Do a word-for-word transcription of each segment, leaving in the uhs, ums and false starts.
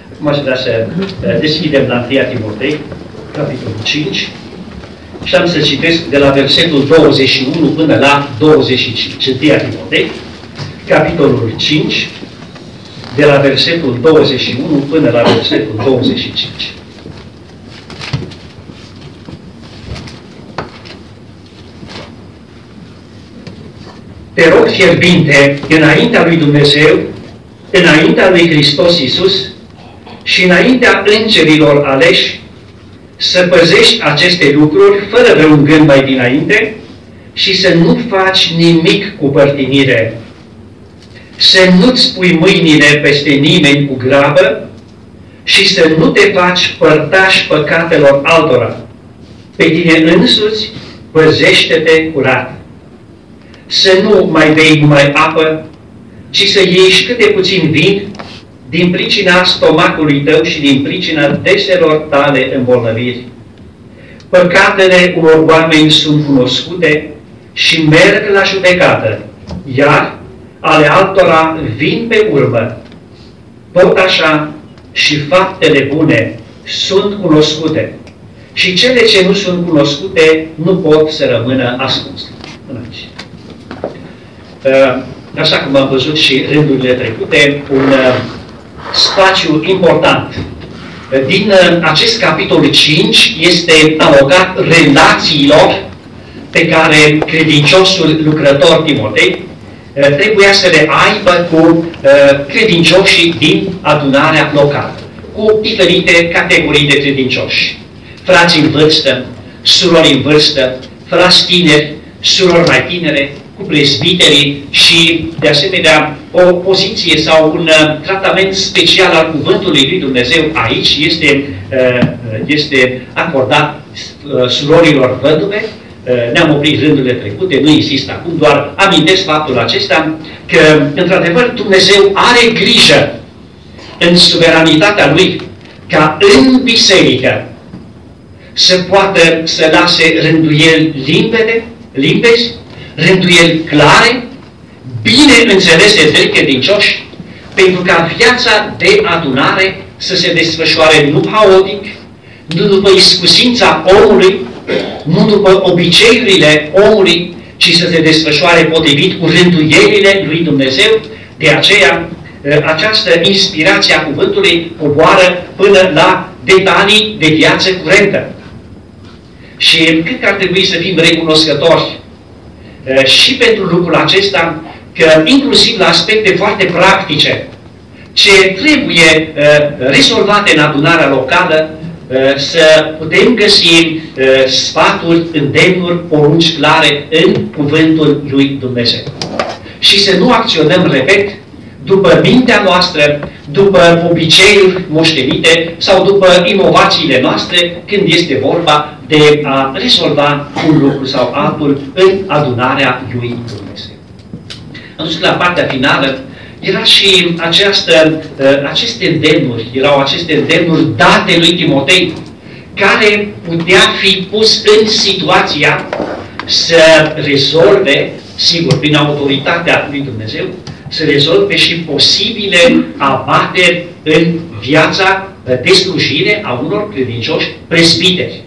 Acum aș vrea să deschidem la întâi Timotei, capitolul cinci, și am să citesc de la versetul douăzeci și unu până la douăzeci și cinci. întâi Timotei, capitolul cinci, de la versetul douăzeci și unu până la versetul douăzeci și cinci. Te rog fierbinte, înaintea lui Dumnezeu, înaintea lui Hristos Iisus și înaintea îngerilor aleși, să păzești aceste lucruri fără vreun gând mai dinainte și să nu faci nimic cu părtinire, să nu-ți pui mâinile peste nimeni cu grabă și să nu te faci părtaș păcatelor altora. Pe tine însuți păzește-te curat. Să nu mai bei numai apă, ci să iei și câte puțin vin din pricina stomacului tău și din pricina deselor tale îmbolnăviri. Păcatele unor oameni sunt cunoscute și merg la judecată, iar ale altora vin pe urmă. Tot așa și faptele bune sunt cunoscute și cele ce nu sunt cunoscute nu pot să rămână ascunse. Până aici. Așa cum am văzut și rândurile trecute, un spațiu important din acest capitol cinci este alocat relațiilor pe care credinciosul lucrător Timotei trebuia să le aibă cu credincioșii din adunarea locală, cu diferite categorii de credincioși. Frați în vârstă, surori în vârstă, frați tineri, surori mai tinere, cu prezbiterii și, de asemenea, o poziție sau un uh, tratament special al Cuvântului lui Dumnezeu aici este, uh, este acordat uh, surorilor văduve. Uh, ne-am oprit rândurile trecute, nu insist acum, doar amintesc faptul acesta că, într-adevăr, Dumnezeu are grijă în suveranitatea Lui ca în biserică să poată să lase rânduieli limpede, limpezi, rânduieli clare, bine înțelese de credincioși, pentru ca viața de adunare să se desfășoare nu haotic, nu după iscusința omului, nu după obiceiurile omului, ci să se desfășoare potrivit cu rânduielile lui Dumnezeu. De aceea, această inspirație a cuvântului coboară până la detalii de viață curentă. Și cred că ar trebui să fim recunoscători și pentru lucrul acesta, că inclusiv la aspecte foarte practice, ce trebuie rezolvate în adunarea locală, să putem găsi sfaturi, îndemnuri, porunci clare în cuvântul lui Dumnezeu. Și să nu acționăm, repet, după mintea noastră, după obiceiuri moștenite sau după inovațiile noastre, când este vorba de a rezolva un lucru sau altul în adunarea lui Dumnezeu. Am dus la partea finală, era și această, aceste îndemnuri, erau aceste îndemnuri date lui Timotei, care putea fi pus în situația să rezolve, sigur, prin autoritatea lui Dumnezeu, să rezolve și posibile abateri în viața de slujire a unor credincioși presbiteri.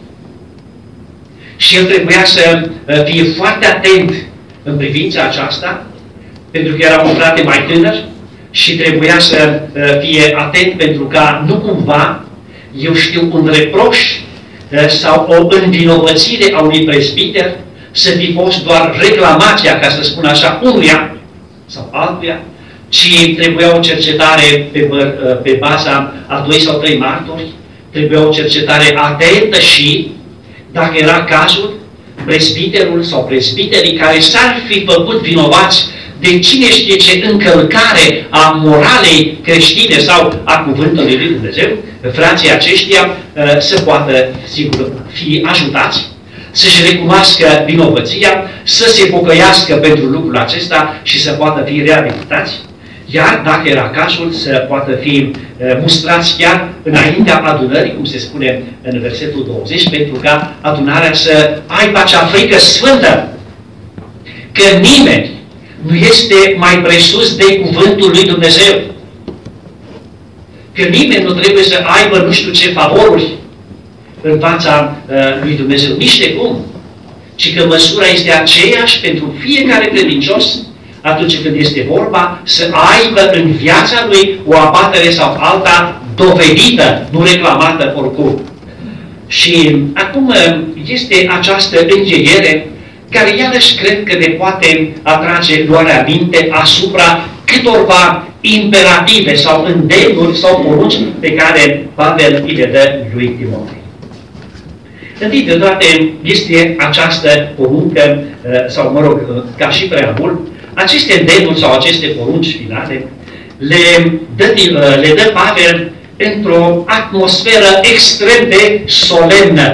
Și el trebuia să fie foarte atent în privința aceasta, pentru că era un frate mai tânăr și trebuia să fie atent pentru ca nu cumva, eu știu, un reproș sau o învinovățire a unui presbiter să fi fost doar reclamația, ca să spun așa, unuia sau altuia, ci trebuia o cercetare pe, pe baza a doi sau trei martori, trebuia o cercetare atentă și, dacă era cazul, presbiterul sau presbiterii care s-ar fi făcut vinovați de cine știe ce încălcare a moralei creștine sau a cuvântului lui Dumnezeu, frații aceștia să poată, sigur, fi ajutați, să-și recunoască vinovăția, să se pocăiască pentru lucrul acesta și să poată fi reabilitați, iar, dacă era cazul, să poată fi mustrați chiar înaintea adunării, cum se spune în versetul douăzeci, pentru ca adunarea să aibă acea frică sfântă, că nimeni nu este mai presus de cuvântul lui Dumnezeu. că nimeni nu trebuie să aibă nu știu ce favoruri în fața uh, lui Dumnezeu. Nici de cum. Ci că măsura este aceeași pentru fiecare credincios atunci când este vorba să aibă în viața lui o abatere sau alta dovedită, nu reclamată oricum. Și acum este această încheiere care iarăși cred că ne poate atrage luarea minte asupra câtorva imperative sau îndemnuri sau porunci pe care Pavel îi le dă lui Timotei. Întâi de toate este această poruncă, sau mă rog, ca și preambul, aceste îndemnuri sau aceste porunci finale le dă, le dă Pavel într-o atmosferă extrem de solemnă.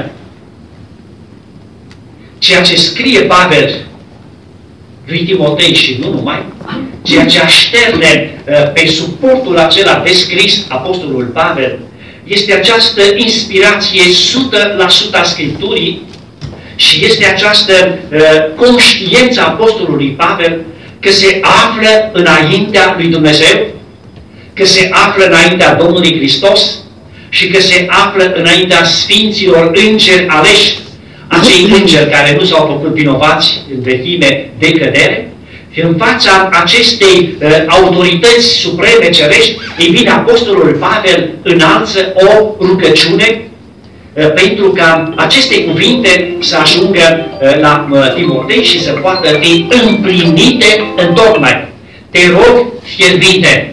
Ceea ce scrie Pavel lui Timotei și nu numai, ceea ce așterne pe suportul acela descris apostolul Pavel, este această inspirație o sută la sută a Scripturii și este această uh, conștiință a apostolului Pavel că se află înaintea lui Dumnezeu, că se află înaintea Domnului Hristos și că se află înaintea Sfinților Îngeri aleși, acei îngeri care nu s-au făcut vinovați în vechime de cădere, și în fața acestei uh, autorități supreme cerești, ei bine, apostolul Pavel înalță o rugăciune uh, pentru ca aceste cuvinte să ajungă uh, la uh, Timotei și să poată fi împlinite întocmai. Te rog fierbinte.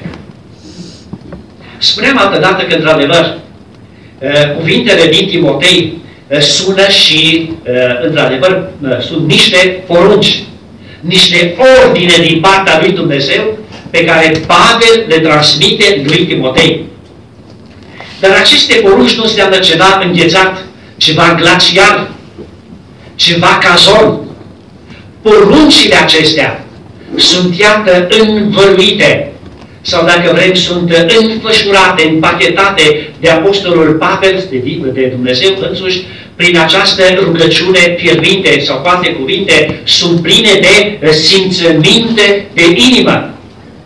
Spuneam altădată că, într-adevăr, uh, cuvintele din Timotei uh, sună și, uh, într-adevăr, uh, sunt niște porunci, niște ordine din partea lui Dumnezeu pe care Pavel le transmite lui Timotei. Dar aceste porunci nu înseamnă ceva înghețat, ceva glacial, ceva cazon. Poruncile acestea sunt, iată, învăluite, sau dacă vrem, sunt înfășurate, împachetate de apostolul Pavel, de, de Dumnezeu însuși, prin această rugăciune fierbinte, sau cu alte cuvinte, sunt pline de simțăminte de inimă.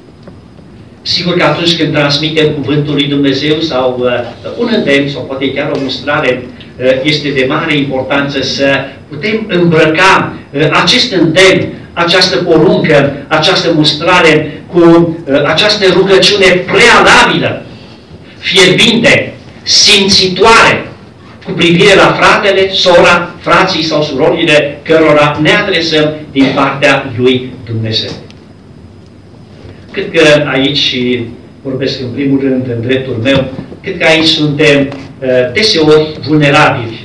Sigur că atunci când transmitem cuvântul lui Dumnezeu sau uh, un îndemn, sau poate chiar o mustrare, uh, este de mare importanță să putem îmbrăca uh, acest îndemn, această poruncă, această mustrare cu uh, această rugăciune prealabilă, fierbinte, simțitoare, cu privire la fratele, sora, frații sau surorile cărora ne adresăm din partea lui Dumnezeu. Cred că aici, și vorbesc în primul rând în dreptul meu, cred că aici suntem uh, deseori vulnerabili.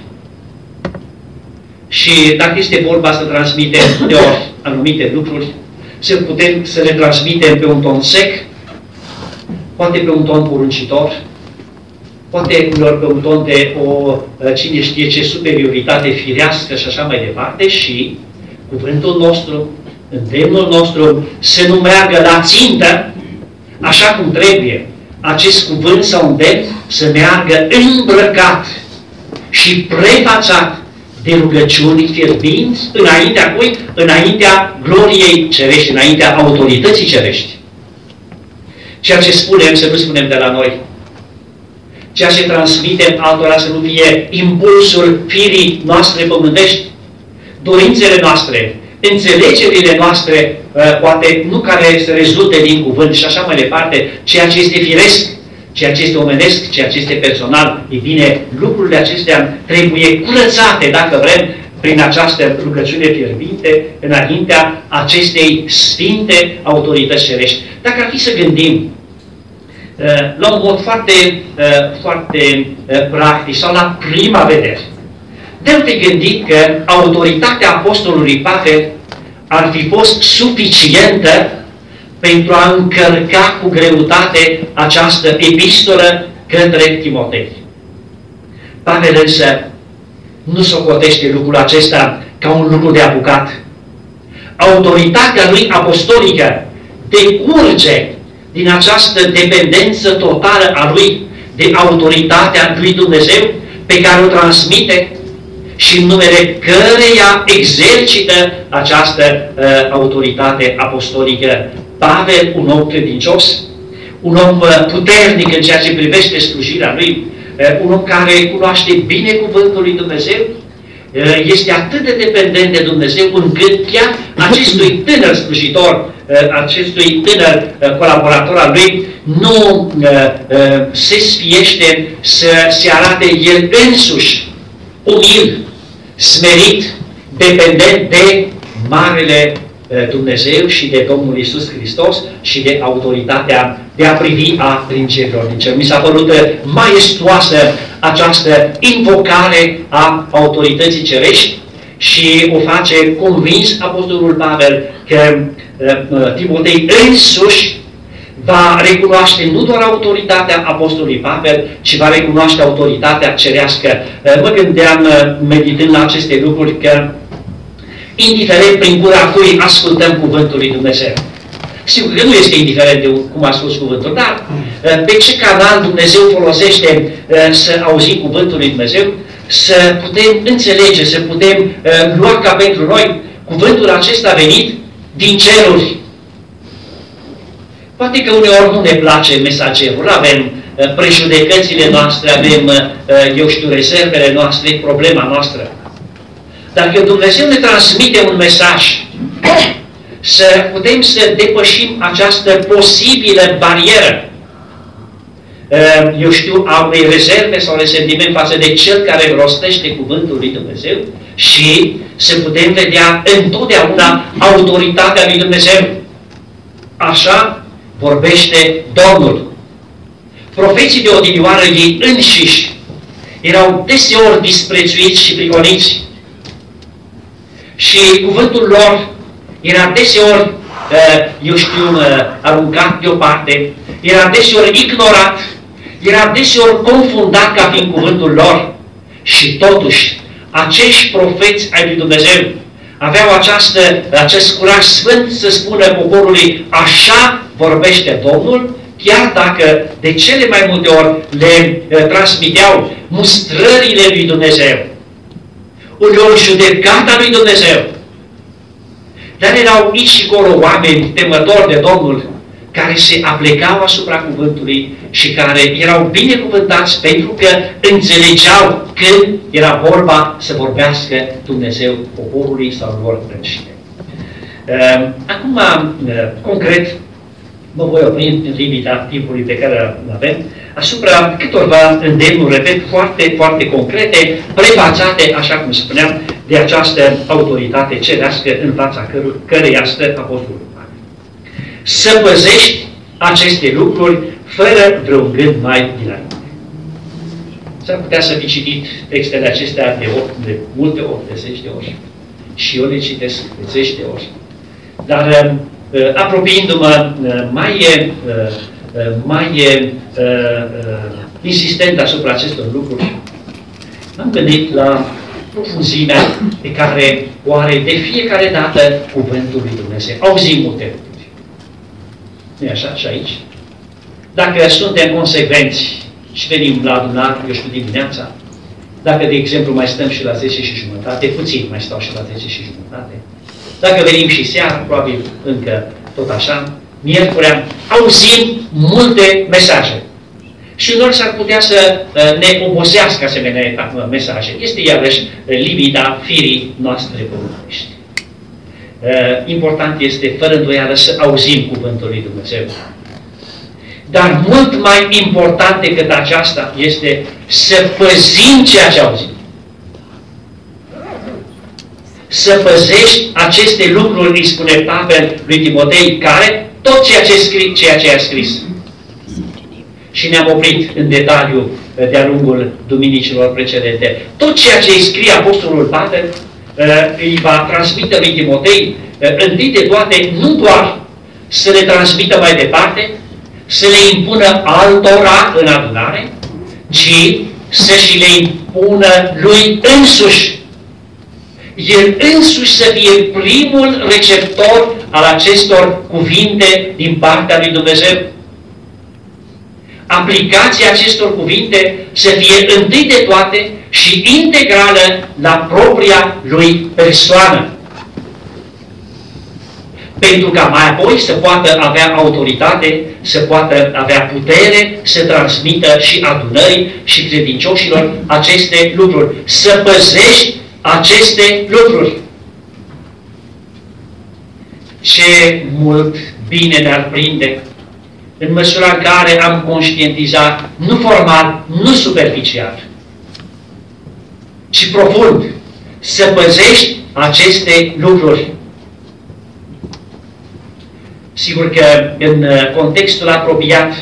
Și dacă este vorba să transmitem de ori anumite lucruri, să putem să le transmitem pe un ton sec, poate pe un ton poruncitor, poate uneori pe un ton de o, cine știe ce, superioritate firească și așa mai departe, și cuvântul nostru, îndemnul nostru, să nu meargă la țintă, așa cum trebuie. Acest cuvânt sau îndemn să meargă îmbrăcat și prefațat de rugăciuni fierbinți, înaintea cui? Înaintea gloriei cerești, înaintea autorității cerești. Ceea ce spunem, să nu spunem de la noi. Ceea ce transmitem altora să nu fie impulsul firii noastre pământești, dorințele noastre, înțelegerile noastre, poate nu care să rezulte din cuvânt și așa mai departe, ceea ce este firesc, ceea ce este omenesc, ceea ce este personal. Ei bine, lucrurile acestea trebuie curățate, dacă vrem, prin această rugăciune fierbinte, înaintea acestei sfinte autorități cerești. Dacă ar fi să gândim la un mod foarte, foarte practic sau la prima vedere, de-am fi gândit că autoritatea apostolului Pavel ar fi fost suficientă pentru a încărca cu greutate această epistolă către Timotei. Pavel însă nu socotește lucrul acesta ca un lucru de apucat. Autoritatea lui apostolică decurge din această dependență totală a lui de autoritatea lui Dumnezeu pe care o transmite și în numele căreia exercită această uh, autoritate apostolică. Pavel, un om credincios, un om puternic în ceea ce privește slujirea lui, un om care cunoaște bine cuvântul lui Dumnezeu, este atât de dependent de Dumnezeu încât chiar acestui tânăr slujitor, acestui tânăr colaborator al lui, nu se sfiește să se arate el însuși umil, smerit, dependent de Marele Dumnezeu și de Domnul Iisus Hristos și de autoritatea de a privi a îngerilor din cer. Mi s-a părut maestuoasă această invocare a autorității cerești și o face convins Apostolul Pavel că Timotei însuși va recunoaște nu doar autoritatea Apostolului Pavel, ci va recunoaște autoritatea cerească. Mă gândeam, meditând la aceste lucruri, că indiferent prin gura cui ascultăm cuvântul lui Dumnezeu. Sigur că nu este indiferent de cum a spus cuvântul, dar pe ce canal Dumnezeu folosește să auzim cuvântul lui Dumnezeu, să putem înțelege, să putem lua ca pentru noi cuvântul acesta venit din ceruri. Poate că uneori nu ne place mesagerul, avem prejudecățile noastre, avem, eu știu, rezervele noastre, problema noastră. Dacă Dumnezeu ne transmite un mesaj, să putem să depășim această posibilă barieră, eu știu, a unei rezerve sau resentiment față de Cel care rostește cuvântul lui Dumnezeu și să putem vedea întotdeauna autoritatea lui Dumnezeu. Așa vorbește Domnul. Profeții de odinioară, ei înșiși, erau deseori disprețuiți și prigoniți. Și cuvântul lor era deseori, eu știu, aruncat deoparte, era deseori ignorat, era deseori confundat ca fiind cuvântul lor. Și totuși, acești profeți ai lui Dumnezeu aveau această, acest curaj sfânt să spună poporului, așa vorbește Domnul, chiar dacă de cele mai multe ori le transmiteau mustrările lui Dumnezeu, uneori judecata lui Dumnezeu. Dar erau aici și acolo oameni temători de Domnul care se aplecau asupra cuvântului și care erau binecuvântați pentru că înțelegeau când era vorba să vorbească Dumnezeu poporului sau lor înșine. Acum, concret, mă voi opri în limita timpului pe care îl avem asupra câtorva îndemnuri, repet, foarte, foarte concrete, prefațate, așa cum spuneam, de această autoritate cerească în fața căreia stă Apostolul Pavel. Să păzești aceste lucruri fără vreun gând mai dinainte. S-ar putea să fi citit textele acestea de, ori, de multe ori, de zeci de ori. Și eu le citesc de zeci de ori. Dar apropiindu-mă mai, mai insistent asupra acestor lucruri, am gândit la profunzimea pe care o are de fiecare dată cuvântul lui Dumnezeu. Auzim multe lucruri. Nu-i așa? Și aici? Dacă suntem consecvenți și venim la adunare, eu știu, dimineața, dacă, de exemplu, mai stăm și la zece și jumătate, puțin mai stau și la zece și jumătate, dacă venim și seara, probabil încă tot așa, miercurea, auzim multe mesaje. Și uneori s-ar putea să ne obosească asemenea mesaje. Este iarăși limita firii noastre pământești. Important este, fără îndoială, să auzim cuvântul lui Dumnezeu. Dar mult mai important decât aceasta este să păzim ceea ce auzim. Să păzești aceste lucruri, îi spune Pavel lui Timotei, care tot ceea ce, scrie, ceea ce a scris. Și ne-am oprit în detaliu de-a lungul duminicilor precedente. Tot ceea ce îi scrie Apostolul Pavel îi va transmite lui Timotei, întâi de toate, nu doar să le transmită mai departe, să le impună altora în adunare, ci să și le impună lui însuși. El însuși să fie primul receptor al acestor cuvinte din partea lui Dumnezeu. Aplicația acestor cuvinte să fie întâi de toate și integrală la propria lui persoană. pentru ca mai apoi să poată avea autoritate, să poată avea putere, să transmită și adunării și credincioșilor aceste lucruri. Să păzești aceste lucruri. Ce mult bine ne-ar prinde în măsura în care am conștientizat, nu formal, nu superficial, ci profund, să păzești aceste lucruri. Sigur că în contextul apropiat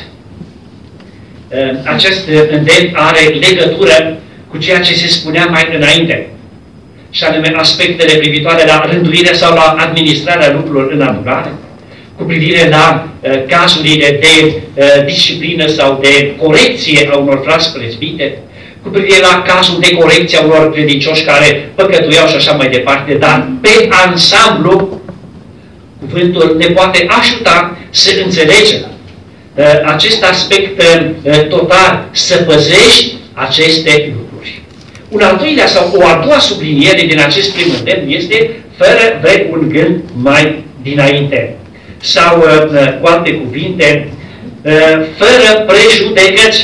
acest îndemn are legătură cu ceea ce se spunea mai înainte, și anume aspectele privitoare la rânduirea sau la administrarea lucrurilor în adunare, cu privire la uh, cazurile de uh, disciplină sau de corecție a unor frați prezbiteri, cu privire la cazul de corecție a unor credincioși care păcătuiau și așa mai departe, dar pe ansamblu, cuvântul ne poate ajuta să înțelegem uh, acest aspect uh, total, să păzești aceste lucruri. Un al doilea sau o a doua subliniere din acest prim îndemn este fără de un gând mai dinainte. Sau, uh, cu alte cuvinte, uh, fără prejudecăți.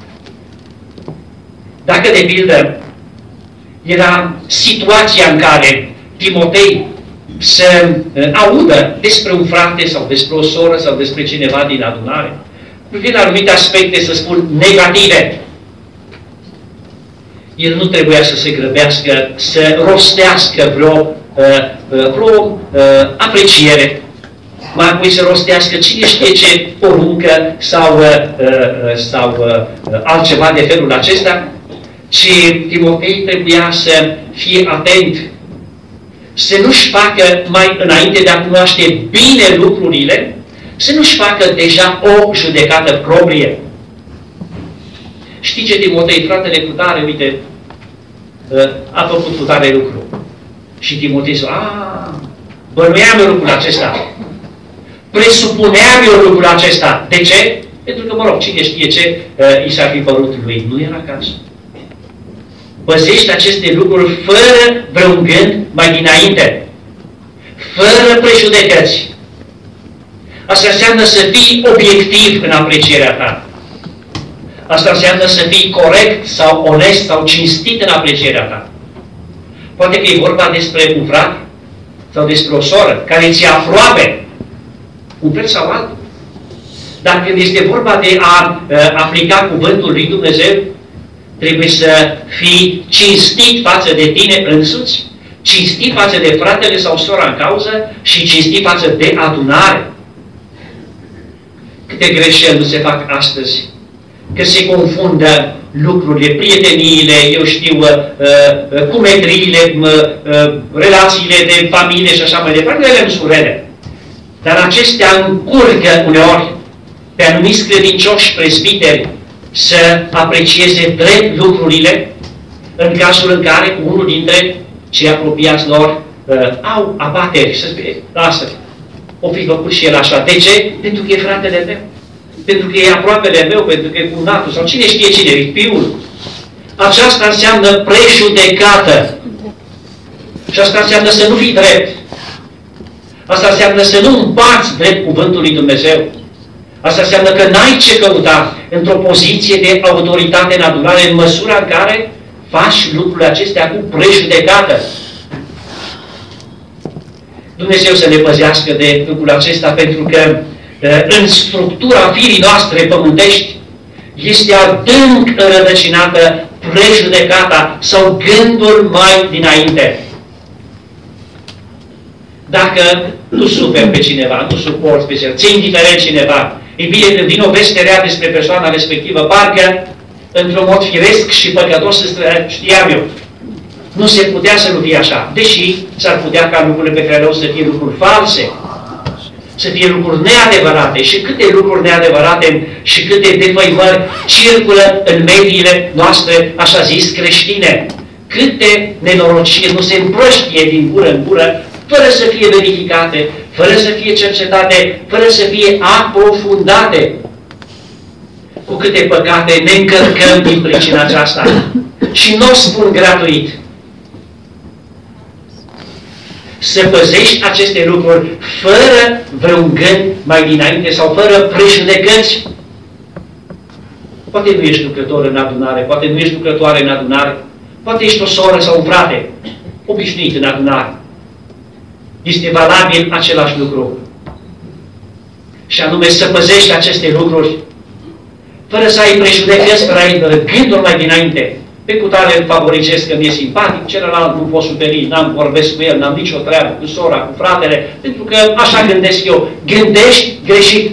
Dacă, de pildă, era situația în care Timotei să uh, audă despre un frate sau despre o soră sau despre cineva din adunare, cu privire la anumite aspecte, să spun, negative, el nu trebuia să se grăbească, să rostească vreo, uh, vreo uh, apreciere, mai apoi să rostească cine știe ce poruncă sau, uh, sau uh, altceva de felul acesta, ci Timotei trebuia să fie atent, să nu-și facă mai înainte de a cunoaște bine lucrurile, să nu-și facă deja o judecată proprie. Știi ce, Timotei, fratele cu tare, uite, a făcut cu tare lucru. Și Timotei zice, aaa, bănuiam eu lucrul acesta. Presupuneam eu lucrul acesta. De ce? Pentru că, mă rog, cine știe ce uh, i s-ar fi părut lui. Nu era cazul. Păzești aceste lucruri fără vreun gând mai dinainte. Fără prejudecăți. Asta înseamnă să fii obiectiv în aprecierea ta. Asta înseamnă să fii corect sau onest sau cinstit în aprecierea ta. Poate că e vorba despre un frate sau despre o soră care ți-e aproape, un fel sau altul. Dar când este vorba de a uh, aplica cuvântul lui Dumnezeu, trebuie să fii cinstit față de tine însuți, cinstit față de fratele sau sora în cauză și cinstit față de adunare. Câte greșeli nu se fac astăzi, că se confundă lucrurile, prieteniile, eu știu, uh, uh, cumetriile, uh, uh, relațiile de familie și așa mai departe, ele nu sunt rele. Dar acestea încurcă uneori pe anumiți credincioși presbiteri să aprecieze drept lucrurile în cazul în care unul dintre cei apropiați lor uh, au abateri. Să spune, lasă, o fi făcut și el așa. De ce? Pentru că e fratele meu. Pentru că e aproapele meu, pentru că e cumnatul, sau cine știe cine, e fiul. Aceasta înseamnă prejudecată. Și asta înseamnă să nu fii drept. Asta înseamnă să nu împarți drept cuvântul lui Dumnezeu. Asta înseamnă că n-ai ce căuta într-o poziție de autoritate în adunare în măsura în care faci lucrurile acestea cu prejudecată. Dumnezeu să ne păzească de lucrul acesta, pentru că în structura firii noastre pământești este adânc înrădăcinată prejudecata sau gândul mai dinainte. Dacă nu superi pe cineva, nu suporți pe cineva, ți-e indiferent cineva, e bine, când vine o veste rea despre persoana respectivă, parcă, într-un mod firesc și păcătos, știam eu, nu se putea să nu fie așa, deși s-ar putea ca lucrurile pe care le-au să fie lucruri false, să fie lucruri neadevărate. Și câte lucruri neadevărate și câte defăimări circulă în mediile noastre, așa zis, creștine. Câte nenorociri nu se împrăștie din gură în gură, fără să fie verificate, fără să fie cercetate, fără să fie aprofundate. Cu câte păcate ne încărcăm din pricina aceasta. Și nu o spun gratuit. să păzești aceste lucruri fără vreun gând mai dinainte sau fără prejudecăți. Poate nu ești lucrător în adunare, poate nu ești lucrătoare în adunare, poate ești o soră sau un frate obișnuit în adunare. Este valabil același lucru. Și anume să păzești aceste lucruri fără să ai prejudecăți, fără să ai gânduri mai dinainte. Pe cutare îl favorizez că mi-e simpatic, celălalt nu pot superi, n-am vorbesc cu el, n-am nicio treabă cu sora, cu fratele, pentru că așa gândesc eu. Gândești greșit.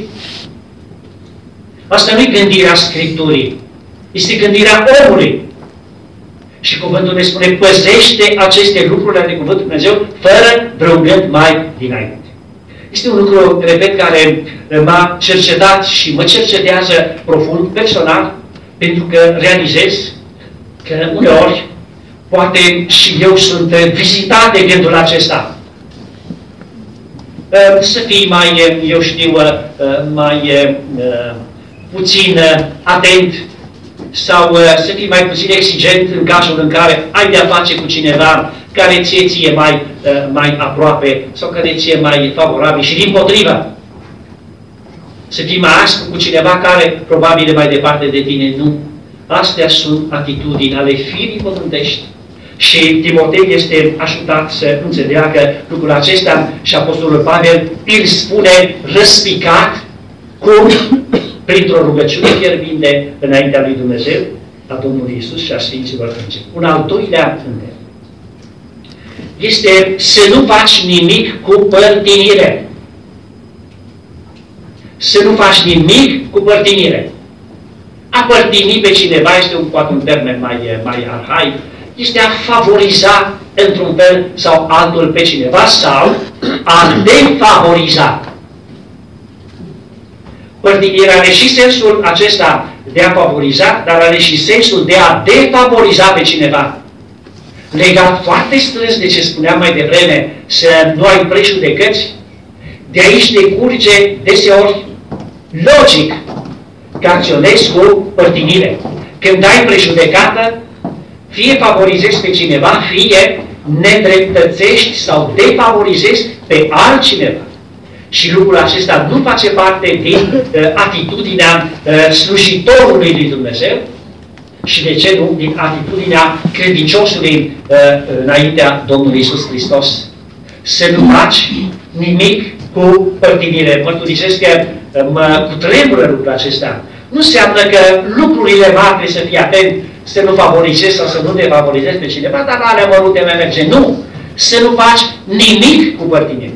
Asta nu-i gândirea Scripturii, este gândirea omului. Și cuvântul ne spune, păzește aceste lucruri ale cuvântului Dumnezeu fără vreun gând mai dinainte. Este un lucru, repet, care m-a cercetat și mă cercetează profund, personal, pentru că realizez că uneori, poate și eu sunt vizitat de gândul acesta. Să fii mai, eu știu, mai puțin atent sau să fii mai puțin exigent în cazul în care ai de-a face cu cineva care ție ție mai, mai aproape sau care ție mai favorabil și dimpotrivă. Să fii mai aspru cu cineva care probabil e mai departe de tine. Nu. Astea sunt atitudini ale firii pământești. Și Timotei este ajutat să înțeleagă lucrul acesta și Apostolul Pavel îl spune răspicat cum printr-o rugăciune fierbinte înaintea lui Dumnezeu, a Domnului Iisus și a Sfinților Îngeri. Un al doilea îndemn este să nu faci nimic cu părtinire. Să nu faci nimic cu părtinire. A părtini pe cineva este un, poate un termen mai, mai arhaic, este a favoriza într-un fel sau altul pe cineva sau a defavoriza. Părtinirea are și sensul acesta de a favoriza, dar are și sensul de a defavoriza pe cineva. Legat foarte strâns de ce spuneam mai devreme, să nu ai prejudecăți, de aici decurge deseori logic că acționezi cu părtinire. Când ai prejudecată, fie favorizezi pe cineva, fie nedreptățești sau defavorizezi pe altcineva. Și lucrul acesta nu face parte din uh, atitudinea uh, slujitorului lui Dumnezeu și de ce nu din atitudinea credinciosului uh, înaintea Domnului Iisus Hristos. Să nu faci nimic cu părtinire. Mărturisesc că uh, mă cutremură lucrul acesta. Nu înseamnă că lucrurile mari trebuie să fii atent, să nu favorizezi sau să nu defavorizezi pe cineva, dar la alea mărunte mai merge. Nu! Să nu faci nimic cu părtinire.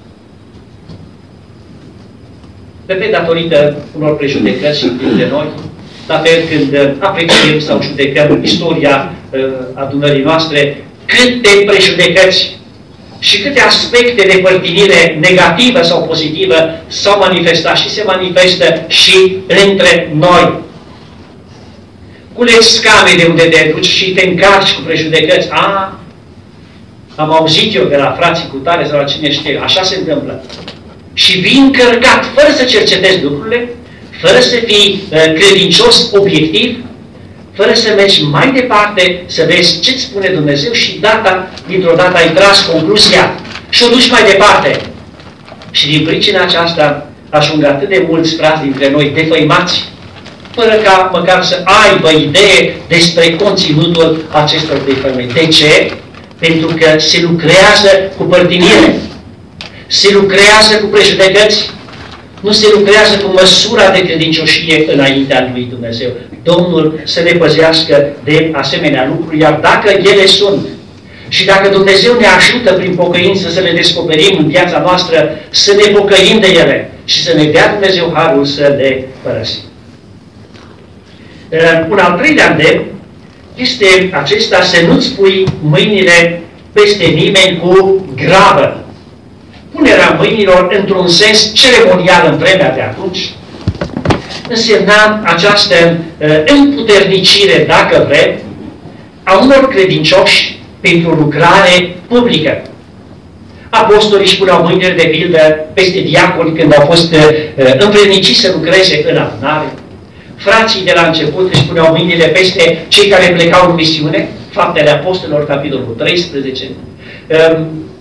Repet, datorită unor prejudecăți de noi, la fel când apreciem sau judecăm istoria uh, adunării noastre, câte prejudecăți și câte aspecte de părtinire negativă sau pozitivă s-au manifestat și se manifestă și între noi. Culegi scame de unde te duci și te încarci cu prejudecăți. A, am auzit eu de la frații cu tare sau la cine știe, așa se întâmplă. Și vii încărcat, fără să cercetezi lucrurile, fără să fii uh, credincios, obiectiv, fără să mergi mai departe, să vezi ce-ți spune Dumnezeu și data, dintr-o dată ai tras concluzia și o duci mai departe. Și din pricina aceasta ajung atât de mulți frați dintre noi defăimați, fără ca măcar să aibă idee despre conținutul acestor defăimări. De ce? Pentru că se lucrează cu părtinire. Se lucrează cu prejudecăți, nu se lucrează cu măsura de credincioșie înaintea lui Dumnezeu. Domnul să ne păzească de asemenea lucruri, iar dacă ele sunt, și dacă Dumnezeu ne ajută prin pocăință să le descoperim în viața noastră, să ne pocăim de ele și să ne dea Dumnezeu harul să le părăsim. Un al treilea îndemn este acesta, să nu-ți pui mâinile peste nimeni cu grabă. Punerea mâinilor într-un sens ceremonial în vremea de atunci însemna această uh, împuternicire, dacă vrem, a unor credincioși pentru lucrare publică. Apostolii își puneau mâinile de pildă peste diaconi când au fost uh, învredniciți să lucreze în adunare. Frații de la început își puneau mâinile peste cei care plecau în misiune, Faptele Apostolilor, capitolul treisprezece. Uh,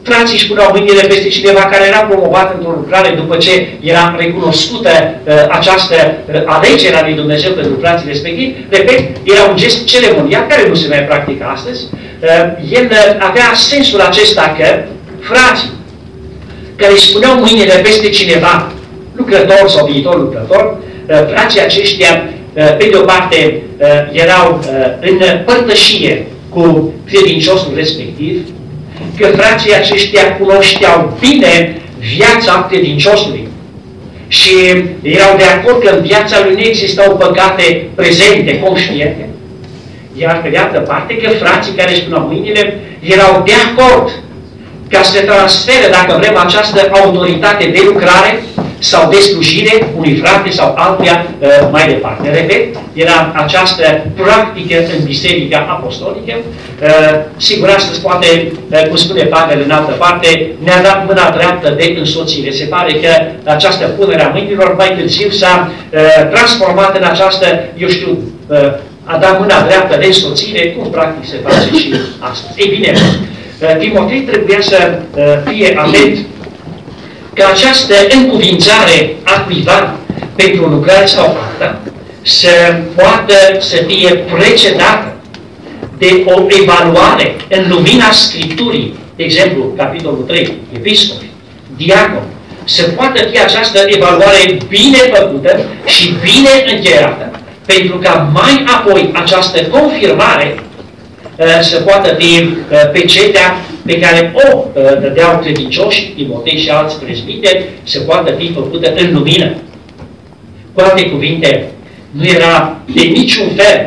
frații își puneau mâinile peste cineva care era promovat într-o lucrare după ce era recunoscută uh, această uh, alegere a lui Dumnezeu pentru frații respectivi. Repet, era un gest ceremonial care nu se mai practică astăzi. Uh, el uh, avea sensul acesta că frații care își puneau mâinile peste cineva, lucrător sau viitor lucrător, uh, frații aceștia, uh, pe de o parte, uh, erau uh, în părtășie cu credinciosul respectiv, că frații aceștia cunoșteau bine viața credinciosului și erau de acord că în viața lui nu existau păcate prezente, conștiente, iar pe de altă parte că frații care își puneau mâinile erau de acord ca să transfere, dacă vrem, această autoritate de lucrare sau de slujire unui frate sau altuia uh, mai departe. Repet, era această practică în Biserica Apostolică. Uh, sigur, astăzi poate, uh, cum spune Pavel în altă parte, ne-a dat mâna dreaptă de însoțire. Se pare că această punere a mâinilor mai târziu s-a uh, transformat în această, eu știu, uh, a dat mâna dreaptă de însoțire, cum practic se face și astăzi. Ei bine, uh, Timotei trebuia să uh, fie atent că această încuvințare a cuiva pentru o lucrare sau alta să poată să fie precedată de o evaluare în lumina Scripturii, de exemplu, capitolul trei, episcopi, diacon, să poată fi această evaluare bine făcută și bine încheiată, pentru ca mai apoi această confirmare să poată fi pecetea pe care o dădeau credincioși, Timotei și alți presbiteri, să poată fi făcută în lumină. Cu alte cuvinte, nu era de niciun fel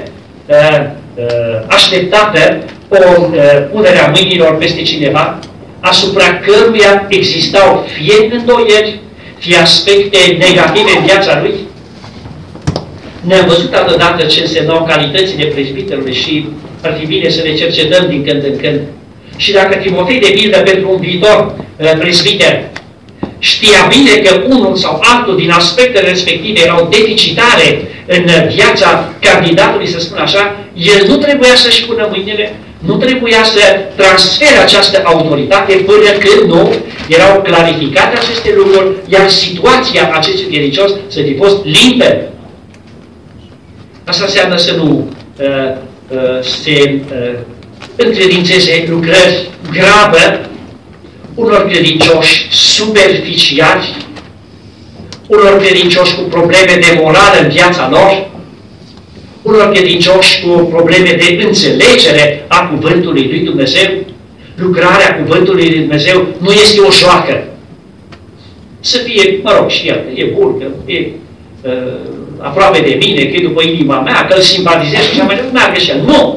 așteptată o punere a mâinilor peste cineva, asupra căruia existau fie îndoieli, fie aspecte negative în viața lui. Ne-am văzut altădată ce însemnau calitățile prezbiterului și ar fi bine să le cercetăm din când în când. Și dacă Timotei, de pildă, pentru un viitor uh, prezbiter, știa bine că unul sau altul din aspectele respective erau deficitare în viața candidatului, să spun așa, el nu trebuia să-și pună mâinile, nu trebuia să transfere această autoritate până când nu erau clarificate aceste lucruri, iar situația acestui credincios să fi fost limpede. Asta înseamnă să nu uh, uh, se uh, încredințeze lucrări grave unor credincioși superficiali, unor credincioși cu probleme de morală în viața lor, unor credincioși cu probleme de înțelegere a Cuvântului lui Dumnezeu. Lucrarea Cuvântului lui Dumnezeu nu este o joacă. Să fie, mă rog, și el, e bun, că e uh, aproape de mine, că e după inima mea, că îl simpatizez și așa mai departe, meargă și el. Nu!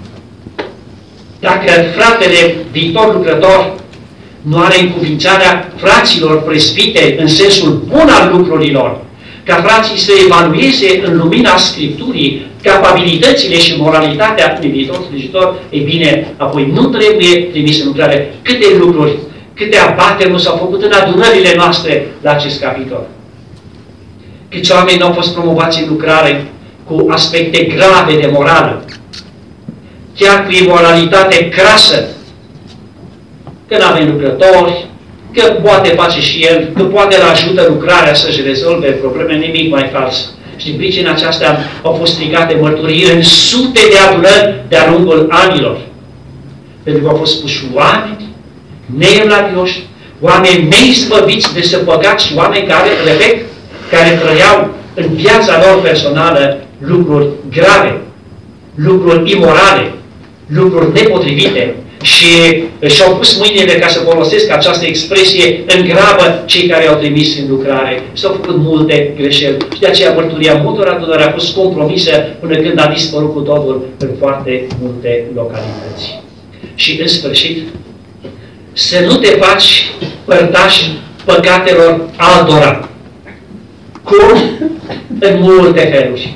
Dacă fratele viitor lucrător nu are încuvințarea fraților presbiteri în sensul bun al lucrurilor, ca frații să evalueze în lumina Scripturii capabilitățile și moralitatea unui viitor slujitor, ei bine, apoi nu trebuie trimis în lucrare. Câte lucruri, câte abateri nu s-au făcut în adunările noastre la acest capitol. Câți oameni au fost promovați în lucrare cu aspecte grave de morală, chiar cu imoralitate crasă, că nu avem lucrători, că poate face și el, că poate îl ajută lucrarea să-și rezolve probleme, nimic mai fals. Și din pricina aceasta au fost strigate mărturii în sute de adunări de-a lungul anilor. Pentru că au fost puși oameni neevlavioși, oameni neizbăviți de să păcați și oameni care, repet, care trăiau în viața lor personală lucruri grave, lucruri imorale, lucruri nepotrivite și și-au pus mâinile, ca să folosesc această expresie, în grabă cei care au trimis în lucrare. S-au făcut multe greșeli și de aceea mărturia multor adunări a fost compromisă până când a dispărut cu totul în foarte multe localități. Și în sfârșit, să nu te faci părtaș păcatelor altora. Cum? În multe feluri.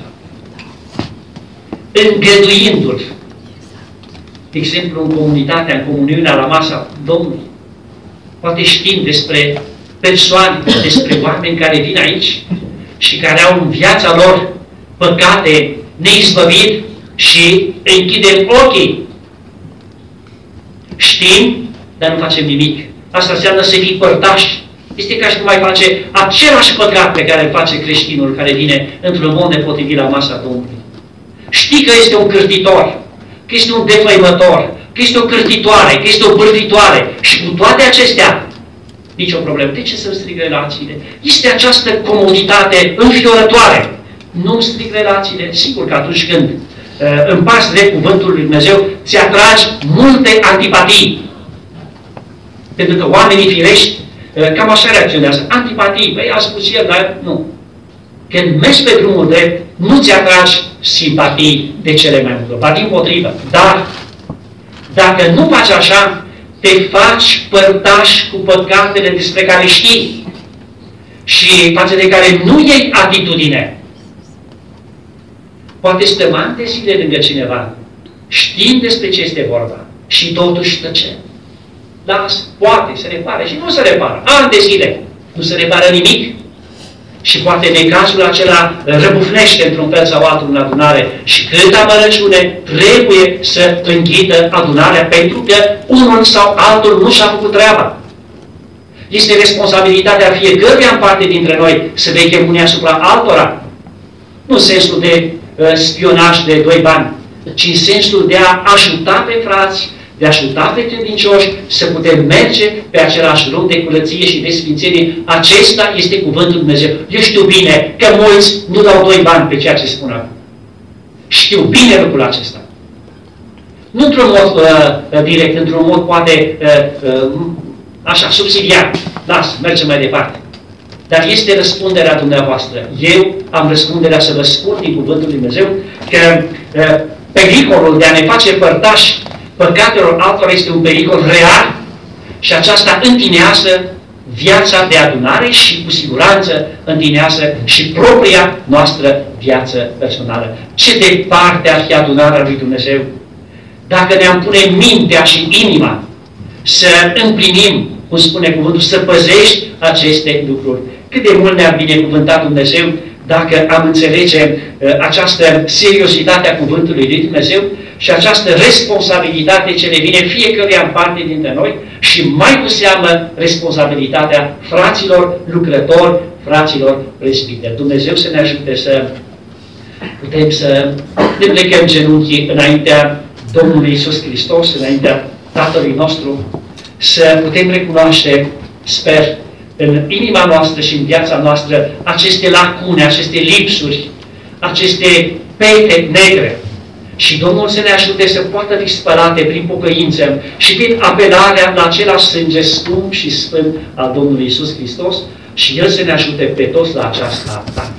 Îngăduindu-l. De exemplu, în comunitatea, în comuniunea la masa Domnului. Poate știm despre persoane, despre oameni care vin aici și care au în viața lor păcate neizbăvit și închidem ochii. Știm, dar nu facem nimic. Asta înseamnă să fii părtași. Este ca și cum mai face același păcat pe care îl face creștinul care vine într-un mod nepotrivit la masa Domnului. Știi că este un cârtitor, că este un defăimător, că este o cârtitoare, că este o bârfitoare și cu toate acestea, nicio problemă. De ce să-mi stric relațiile? Este această comoditate înfiorătoare. Nu-mi stric relațiile. Sigur că atunci când uh, împarți de cuvântul lui Dumnezeu, ți atragi multe antipatii. Pentru că oamenii firești uh, cam așa reacționează. Antipatii. Băi, a spus el, dar nu. Când mergi pe drumul drept, nu ți atragi simpatii de cele mai multe. Ba dimpotrivă. Dar, dacă nu faci așa, te faci părtaș cu păcatele despre care știi și față de care nu iei atitudine. Poate stăm ani de zile lângă cineva, știm despre ce este vorba și totuși tăcem. Las, poate se repară și nu se repară. Ani de zile nu se repară nimic. Și poate necazul acela răbufnește într-un fel sau altul în adunare și cât amărăciune trebuie să înghită adunarea pentru că unul sau altul nu și-a făcut treaba. Este responsabilitatea fiecăruia în parte dintre noi să veghem unii asupra altora. Nu în sensul de uh, spionaj de doi bani, ci în sensul de a ajuta pe frați, de a ajuta pe credincioși să putem merge pe același drum de curăție și de sfințenie. Acesta este cuvântul Lui Dumnezeu. Eu știu bine că mulți nu dau doi bani pe ceea ce spun acum. Știu bine lucrul acesta. Nu într-un mod uh, direct, într-un mod poate uh, uh, așa, subsidiar. Las, mergem mai departe. Dar este răspunderea dumneavoastră. Eu am răspunderea să vă spun din cuvântul Lui Dumnezeu că uh, pericolul de a ne face părtași păcatelor altora este un pericol real și aceasta întinează viața de adunare și cu siguranță întinează și propria noastră viață personală. Ce departe ar fi adunarea lui Dumnezeu dacă ne-am pune mintea și inima să împlinim, cum spune cuvântul, să păzești aceste lucruri. Cât de mult ne-a binecuvântat Dumnezeu dacă am înțelege uh, această seriozitate a cuvântului lui Dumnezeu și această responsabilitate ce ne vine fiecăruia în parte dintre noi și mai cu seamă responsabilitatea fraților lucrători, fraților presbiteri. Dumnezeu să ne ajute să putem să ne plecăm genunchii înaintea Domnului Iisus Hristos, înaintea Tatălui nostru, să putem recunoaște, sper, în inima noastră și în viața noastră aceste lacune, aceste lipsuri, aceste pete negre. Și Domnul să ne ajute să poată fi spălate prin pocăință și prin apelarea la același sânge scump și sfânt al Domnului Iisus Hristos și El să ne ajute pe toți la aceasta. Amin.